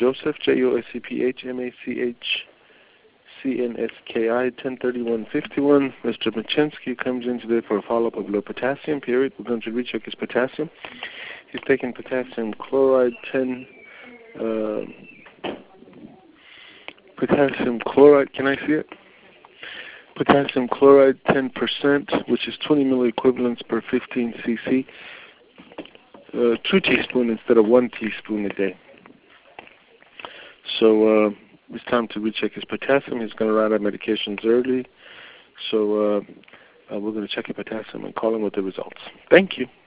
Joseph, JOSEPHMACHCNSKI, 103151. Mr. Machinsky comes in today for a follow-up of low potassium period. We're going to recheck his potassium. He's taking potassium chloride 10. Potassium chloride, can I see it? Potassium chloride 10%, which is 20 milliequivalents per 15 cc. 2 teaspoons instead of 1 teaspoon a day. So it's time to recheck his potassium. He's going to run out of medications early. So we're going to check his potassium and call him with the results. Thank you.